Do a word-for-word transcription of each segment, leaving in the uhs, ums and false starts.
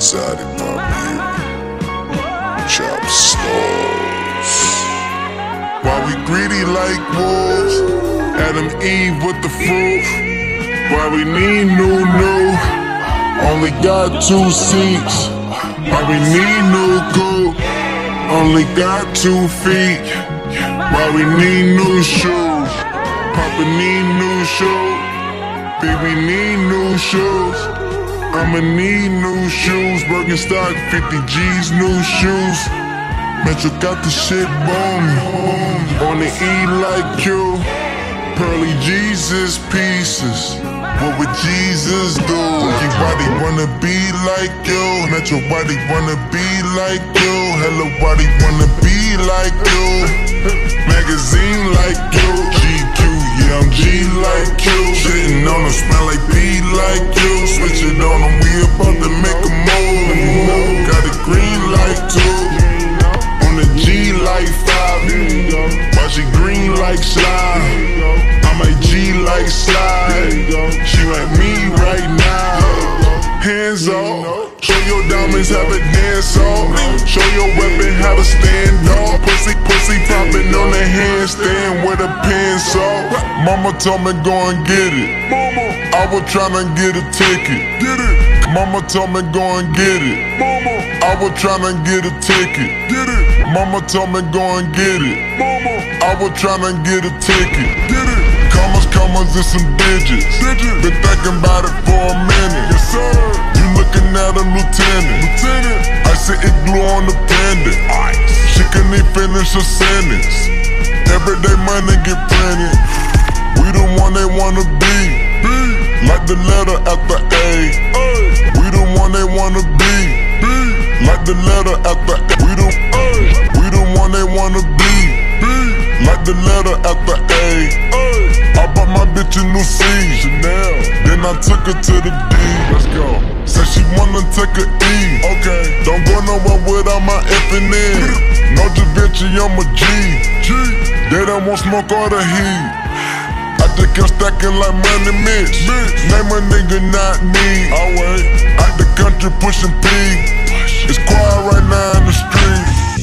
Exotic Barbieri, Chop Stars. While we greedy like wolves, Adam Eve with the fruit. Why we need new new, only got two seats. Why we need new gold, only got two feet. Why we need new shoes, Papa need new shoes. Baby need new shoes, I'ma need new shoes. Birkenstock, fifty G's, new shoes. Metro got the shit booming, on the E like you. Pearly Jesus pieces, what would Jesus do? Everybody wanna be like you, Metro body wanna be like you. Hello body wanna be like you, magazine like you. G Q, yeah I'm G like you. Shitting on them, smell like P like you. Switch it on them, we about to make a move. Got it green like two, on the G like five. Why she green like slime? I'm a G like slide. She like me right now. Hands off, show your diamonds, have a dance off. Show your weapon, have a stand off. Pussy, pussy popping on the handstand with a pencil. Mama told me go and get it. I was tryna get a ticket. Get it. Mama told me go and get it. I was tryna get a ticket. Get it. Mama told me go and get it. I was tryna get a ticket. Get it. Commas, commas, and some digits. digits. Been thinking about it for a minute. Yes, sir. You looking at a lieutenant. Lieutenant. I said it glue on the pendant. Ice. She couldn't even finish a sentence. Everyday money get printed. We the one they wanna be. B. Like the letter at the A. A. We the one they wanna be. B. Like the letter at the A. We the, A. We the one they wanna be. B. Like the letter at the A. A. I bought my bitch a new C, Chanel. Then I took her to the D. Let's go. Said she wanna take a E. Okay. Don't go nowhere without my F and N. No Da Vinci, I'm a G. G. They don't want smoke or the heat. I just kept stacking like money mix. Name a nigga, not me. I wait. Out the country pushing P. It's quiet right now in the street.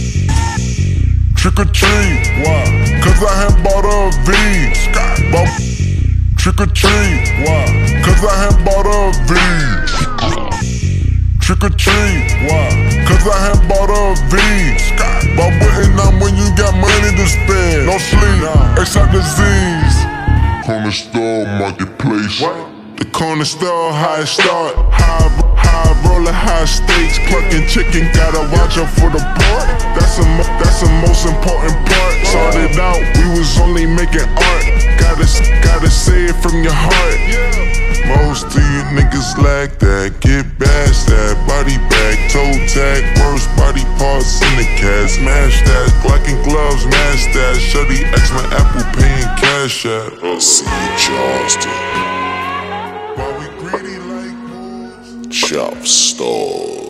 Trick or treat, why? Cause I had bought a V. Bought trick or treat, why? Cause I had bought a V. Trick or treat, why? Cause I had bought a V. But waiting on when you got money to spend. No sleep, nah. Except disease. Corner store, marketplace. What? The corner store, high start. High, high roller, high stakes. Clucking chicken, gotta watch out for the part. That's a, that's the most important part. Started out, we was only making art. Gotta, gotta say it from your heart. Most of you niggas lack that. Get past that. Body bag, toe tag, worst body parts in the cat. Smash that, Glock and gloves, mash that. Shutty X my Apple paying cash at. See Charleston, While we greedy like wolves, Chop Stars.